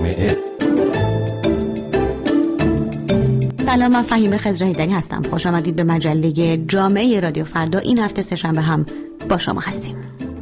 جامعه. سلام، من فهیمه خضرهیدری هستم. خوش آمدید به مجله جامعه رادیو فردا. این هفته سه‌شنبه هم با شما هستیم.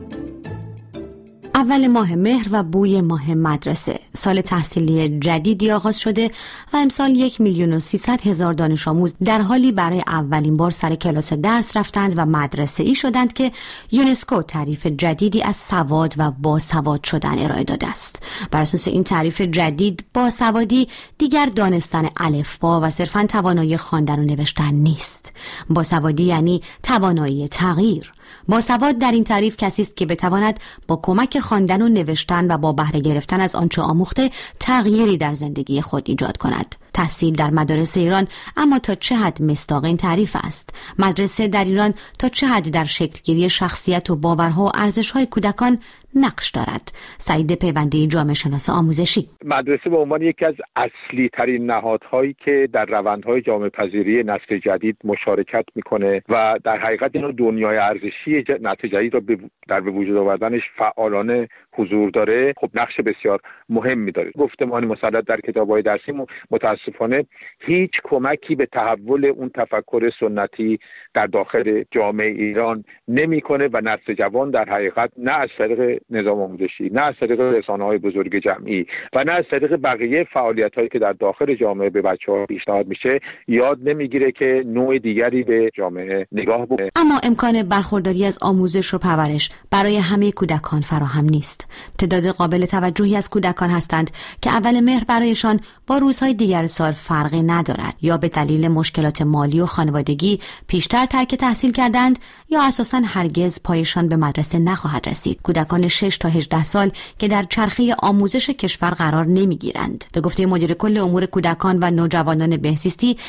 اول ماه مهر و بوی ماه مدرسه، سال تحصیلی جدیدی آغاز شده و امسال 1,300,000 دانش آموز در حالی برای اولین بار سر کلاس درس رفتند و مدرسه‌ای شدند که یونسکو تعریف جدیدی از سواد و باسواد شدن ارائه داده است. بر اساس این تعریف جدید، باسوادی دیگر دانستن الفبا و صرفاً توانایی خواندن و نوشتن نیست. باسوادی یعنی توانایی تغییر. باسواد در این تعریف کسی است که بتواند با کمک خواندن و نوشتن و با بهره گرفتن از آنچه آموخته تغییری در زندگی خود ایجاد کند. تحصیل در مدارس ایران اما تا چه حد مصداق این تعریف است؟ مدرسه در ایران تا چه حد در شکلگیری شخصیت و باورها و ارزش‌های کودکان نقش دارد؟ سعید پیوندی، جامعه شناس آموزشی. مدرسه به عنوان یکی از اصلی ترین نهادهایی که در روندهای جامعه پذیری نسل جدید مشارکت میکنه و در حقیقت این دنیای ارزشی نسل جدید را در به وجود آوردنش فعالانه حضور داره، خب نقش بسیار مهمی داره. گفتمان مسلط در کتاب‌های درسی متاسفانه هیچ کمکی به تحول اون تفکر سنتی در داخل جامعه ایران نمیکنه و نسل جوان در حقیقت نه از طریق نظام آموزشی، نه از طریق رسانه‌های بزرگ جمعی و نه از طریق بقیه فعالیت‌هایی که در داخل جامعه به بچه‌ها پیشنهاد میشه یاد نمیگیره که نوع دیگری به جامعه نگاه بکنه. اما امکان برخورداری از آموزش و پرورش برای همه کودکان فراهم نیست. تعداد قابل توجهی از کودکان هستند که اول مهر برایشان با روزهای دیگر سال فرقی ندارد، یا به دلیل مشکلات مالی و خانوادگی پیشتر ترک تحصیل کردند یا اساساً هرگز پایشان به مدرسه نخواهد رسید. کودکان 6 تا 18 سال که در چرخه آموزش کشور قرار نمیگیرند. به گفته مدیر کل امور کودکان و نوجوانان بهزیستی،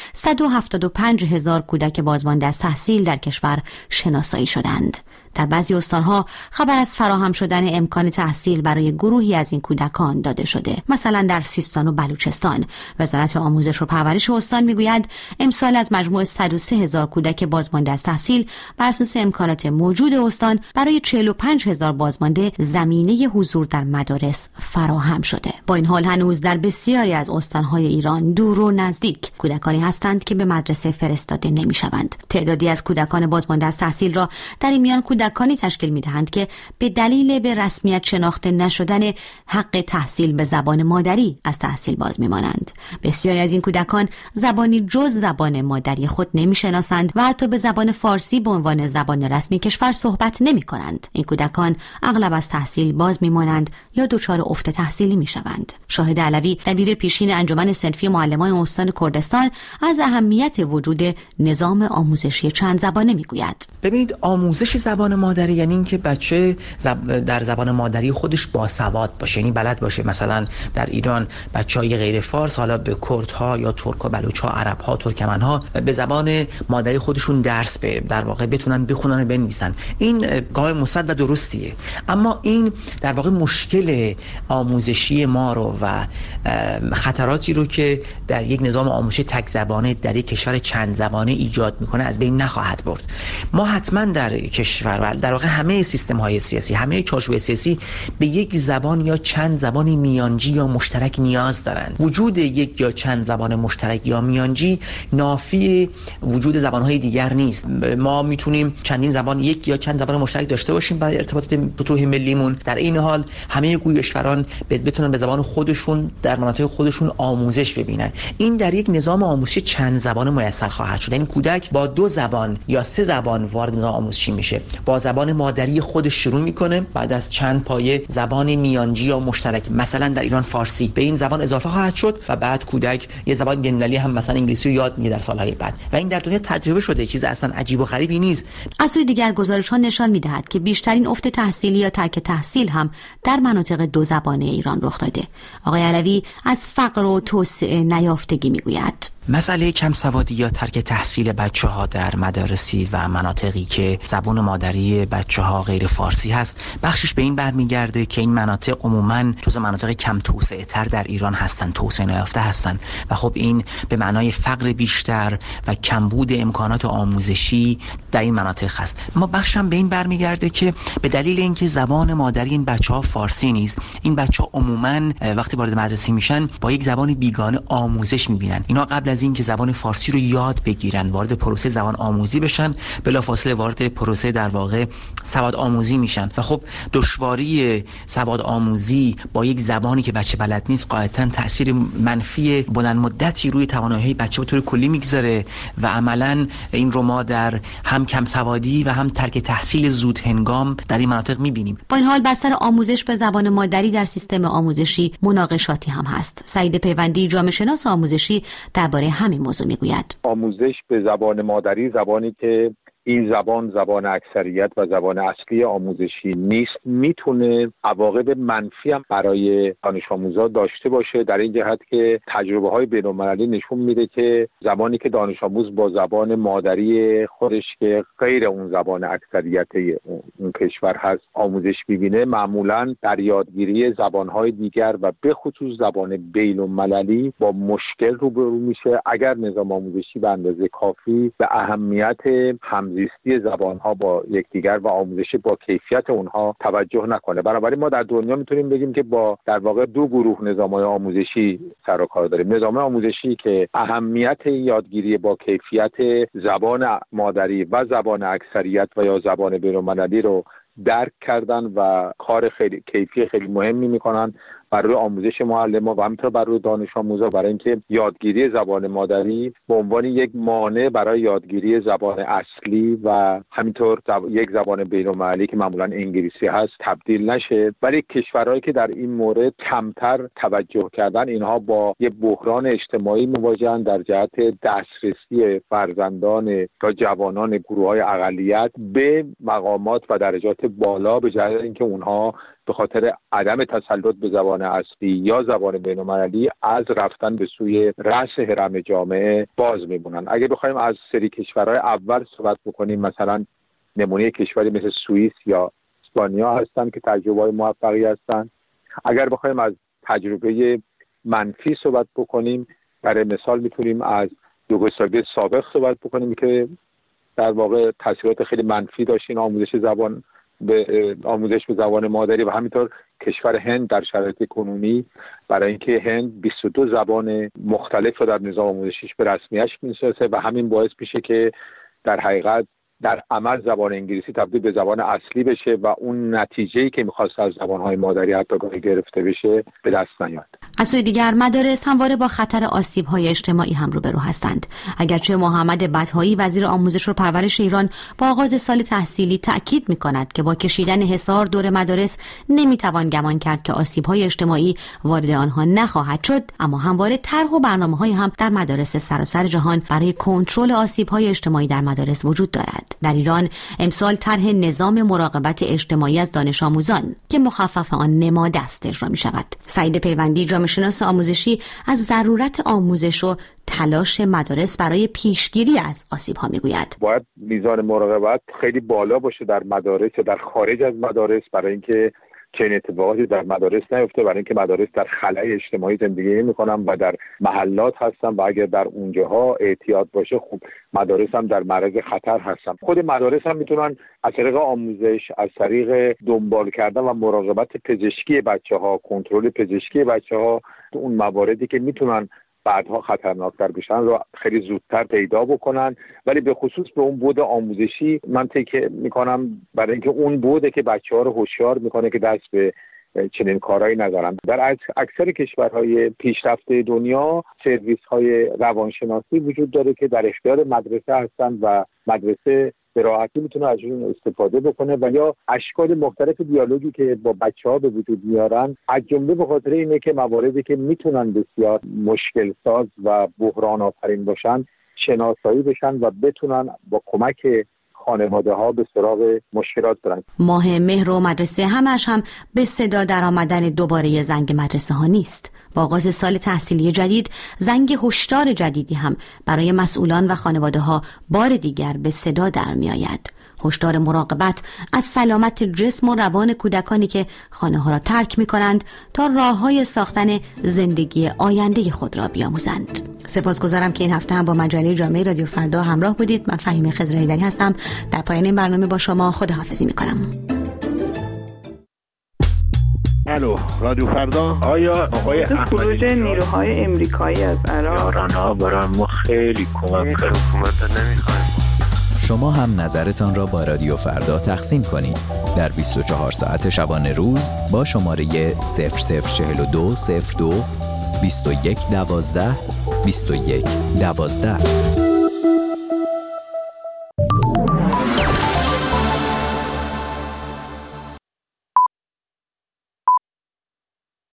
175,000 کودک بازمانده از تحصیل در کشور شناسایی شدند. در بعضی استانها خبر از فراهم شدن امکان تحصیل برای گروهی از این کودکان داده شده. مثلا در سیستان و بلوچستان، وزارت آموزش و پرورش استان میگوید امسال از مجموع 103,000 کودک بازمانده از تحصیل بر اساس امکانات موجود استان برای 45,000 بازمانده زمینه حضور در مدارس فراهم شده. با این حال هنوز در بسیاری از استانهای ایران دور و نزدیک کودکانی هستند که به مدرسه فرستاده نمیشوند. تعدادی از کودکان بازمانده از تحصیل را در این میان کودکانی تشکیل می‌دهند که به دلیل به رسمیت شناخته نشدن حق تحصیل به زبان مادری از تحصیل باز می‌مانند. بسیاری از این کودکان زبانی جز زبان مادری خود نمی‌شناسند و حتی به زبان فارسی به عنوان زبان رسمی کشور صحبت نمی‌کنند. این کودکان اغلب از تحصیل باز می‌مانند یا دچار افت تحصیلی می‌شوند. شاهد علوی، دبیر پیشین انجمن صنفی معلمان استان کردستان، از اهمیت وجود نظام آموزشی چند زبانه می‌گوید. ببینید، آموزش زبان مادری یعنی این که بچه در زبان مادری خودش باسواد باشه، یعنی بلد باشه. مثلا در ایران بچهای غیر فارس حالا به کردها یا ترک و بلوچ‌ها، عرب‌ها، ترکمن‌ها به زبان مادری خودشون درس در واقع بتونن بخونن و بنویسن. این گام مثبت و درستیه، اما این در واقع مشکل آموزشی ما رو و خطراتی رو که در یک نظام آموزشی تک زبانه در یک کشور چند زبانه ایجاد میکنه از بین نخواهد برد. ما حتما در کشور و در واقع همه سیستم‌های سیاسی، همه چارچوب سیاسی به یک زبان یا چند زبان میانجی یا مشترک نیاز دارند. وجود یک یا چند زبان مشترک یا میانجی نافی وجود زبان‌های دیگر نیست. ما میتونیم چندین زبان، یک یا چند زبان مشترک داشته باشیم برای ارتباطات سطوح ملیمون. در این حال همه گویشوران بتونن به زبان خودشون در مناطق خودشون آموزش ببینن. این در یک نظام آموزشی چند زبانه میسر خواهد شد. این کودک با 2 زبان یا 3 زبان وارد نظام آموزشی میشه. با زبان مادری خودش شروع میکنه، بعد از چند پایه زبان میانجی یا مشترک، مثلا در ایران فارسی، به این زبان اضافه خواهد شد و بعد کودک یه زبان بین‌المللی هم مثلا انگلیسی رو یاد میگیره در سالهای بعد. و این در دنیا تجربه شده، چیز اصلا عجیب و غریبی نیست. از سوی دیگر گزارش‌ها نشان می‌دهد که بیشترین افت تحصیلی یا ترک تحصیل هم در مناطق 2 زبانه ایران رخ داده. آقای علوی از فقر و توسعه نیافتگی میگوید. مسئله کم سوادی یا ترک تحصیل بچه‌ها در مدارسی و مناطقی که زبان مادری بچه‌ها غیر فارسی هست، بخشش به این برمیگرده که این مناطق عموماً جزو مناطق کم توسعه تر در ایران هستند، توسعه نیافته هستند و خب این به معنای فقر بیشتر و کمبود امکانات آموزشی در این مناطق هست. ما بخشم به این برمیگرده که به دلیل اینکه زبان مادری این بچه‌ها فارسی نیست، این بچه‌ها عموماً وقتی وارد مدرسه میشن با یک زبان بیگانه آموزش میبینن. اینا قبل از اینکه زبان فارسی رو یاد بگیرن، وارد پروسه زبان آموزی بشن، بلافاصله وارد پروسه در واقع سواد آموزی میشن و خب دشواری سواد آموزی با یک زبانی که بچه بلد نیست قاعدتاً تأثیر منفی بلند مدتی روی توانایی بچه به طور کلی میگذاره و عملاً این رو ما در هم کم سوادی و هم ترک تحصیل زود هنگام در این مناطق میبینیم. با این حال بر سر آموزش به زبان مادری در سیستم آموزشی مناقشاتی هم هست. سعید پیوندی، جامعه شناس آموزشی، درباره همین موضوع میگوید. آموزش به زبان مادری، زبانی که این زبان اکثریت و زبان اصلی آموزشی نیست، میتونه عواقب منفی هم برای دانش آموزا داشته باشه، در این جهت که تجربه های بین‌المللی نشون میده که زمانی که دانش آموز با زبان مادری خودش که غیر اون زبان اکثریت اون کشور هست آموزش میبینه، معمولاً در یادگیری زبانهای دیگر و به خصوص زبان بین‌المللی با مشکل روبرو میشه اگر نظام آموزشی به اندازه کافی به اهمیت همزیستی زبانها با یکدیگر و آموزش با کیفیت اونها توجه نکنه. بنابراین ما در دنیا میتونیم بگیم که با در واقع دو گروه نظام‌های آموزشی سر و کار داریم. نظام آموزشی که اهمیت یادگیری با کیفیت زبان مادری و زبان اکثریت و یا زبان بین‌المللی رو درک کردن و کار خیلی کیفی خیلی مهمی میکنن برای آموزش معلمان و همینطور برای دانش آموزا، برای اینکه یادگیری زبان مادری به عنوان یک مانع برای یادگیری زبان اصلی و همینطور یک زبان بین‌المللی که معمولا انگلیسی هست تبدیل نشه. ولی کشورهایی که در این مورد کمتر توجه کردن، اینها با یک بحران اجتماعی مواجهن در جهت دسترسی فرزندان یا جوانان گروه‌های اقلیت به مقامات و درجات بالا، به جهت اینکه اونها به خاطر عدم تسلط به زبان اصلی یا زبان بین‌المللی از رفتن به سوی رأس هرم جامعه باز میمونن. اگه بخوایم از سری کشورهای اول صحبت بکنیم، مثلا نمونه کشوری مثل سوئیس یا اسپانیا هستن که تجربه‌های موفقی هستن. اگر بخوایم از تجربه منفی صحبت بکنیم، برای مثال میتونیم از یوگسلاوی سابق صحبت بکنیم که در واقع تاثیرات خیلی منفی داشتین آموزش به زبان مادری، و همینطور کشور هند در شرایط کنونی، برای اینکه هند 22 زبان مختلف رو در نظام آموزشیش به رسمیت می‌شناسه و همین باعث میشه که در حقیقت در عمل زبان انگلیسی تبدیل به زبان اصلی بشه و اون نتیجه‌ای که می‌خواست از زبان‌های مادری حتی گاهی گرفته بشه به دست نیاد. از سوی دیگر مدارس همواره با خطر آسیب‌های اجتماعی هم روبرو هستند. اگرچه محمد بطحایی وزیر آموزش و پرورش ایران با آغاز سال تحصیلی تأکید می‌کند که با کشیدن حصار دور مدارس نمی‌توان گمان کرد که آسیب‌های اجتماعی وارد آنها نخواهد شد، اما همواره طرح و برنامه‌های هم در مدارس سراسر جهان برای کنترل آسیب‌های اجتماعی در مدارس وجود دارد. در ایران امسال طرح نظام مراقبت اجتماعی از دانش آموزان که مخفف آن نمادست اجرا می شود. سعید پیوندی، جامعه شناس آموزشی، از ضرورت آموزش و تلاش مدارس برای پیشگیری از آسیب‌ها میگوید. باید میزان مراقبت خیلی بالا باشه در مدارس و در خارج از مدارس، برای اینکه چنین اتفاقاتی در مدارس نیفته، برای اینکه مدارس در خلأ اجتماعی زندگی میکنن و در محلات هستن و اگر در اونجاها احتیاط باشه، خب مدارس هم در معرض خطر هستن. خود مدارس هم میتونن از طریق آموزش، از طریق دنبال کردن و مراقبت پزشکی بچه‌ها، کنترل پزشکی بچه‌ها، اون مواردی که میتونن بعدها خطرناکتر بشن رو خیلی زودتر پیدا بکنن. ولی به خصوص به اون بود آموزشی من تکیه میکنم، برای اینکه اون بوده که بچه‌ها رو هوشیار میکنه که دست به چنین کارهایی نذارن. در اکثر کشورهای پیشرفته دنیا سرویس‌های روانشناسی وجود داره که در اختیار مدرسه هستن و مدرسه به راحتی میتونه ازشون استفاده بکنه و یا اشکال مختلف دیالوگی که با بچه‌ها به وجود میارن، از جمله به خاطر اینه که مواردی که میتونن بسیار مشکل ساز و بحران آفرین باشن شناسایی بشن و بتونن با کمک خانواده‌ها به سراغ مشکلات برن. ماه مهر و مدرسه همش هم به صدا در آمدن دوباره زنگ مدرسه ها نیست. با آغاز سال تحصیلی جدید زنگ هشدار جدیدی هم برای مسئولان و خانواده ها بار دیگر به صدا در می آید. هشدار مراقبت از سلامت جسم و روان کودکانی که خانه ها را ترک می کنند تا راه های ساختن زندگی آینده خود را بیاموزند. سپاسگزارم که این هفته هم با مجله جامعه رادیو فردا همراه بودید. من فهیمه خضرهیدری هستم. در پایان این برنامه با شما خداحافظی می کنم. الو رادیو فردا. آیا آقای خروج نیروهای امریکایی از عراق یاران‌ها برای ما خیلی کمک کرد. حکومت نمیخوایم. شما هم نظرتان را با رادیو فردا تقسیم کنید در 24 ساعت شبانه روز با شماره 0042 02 21 12 21 12.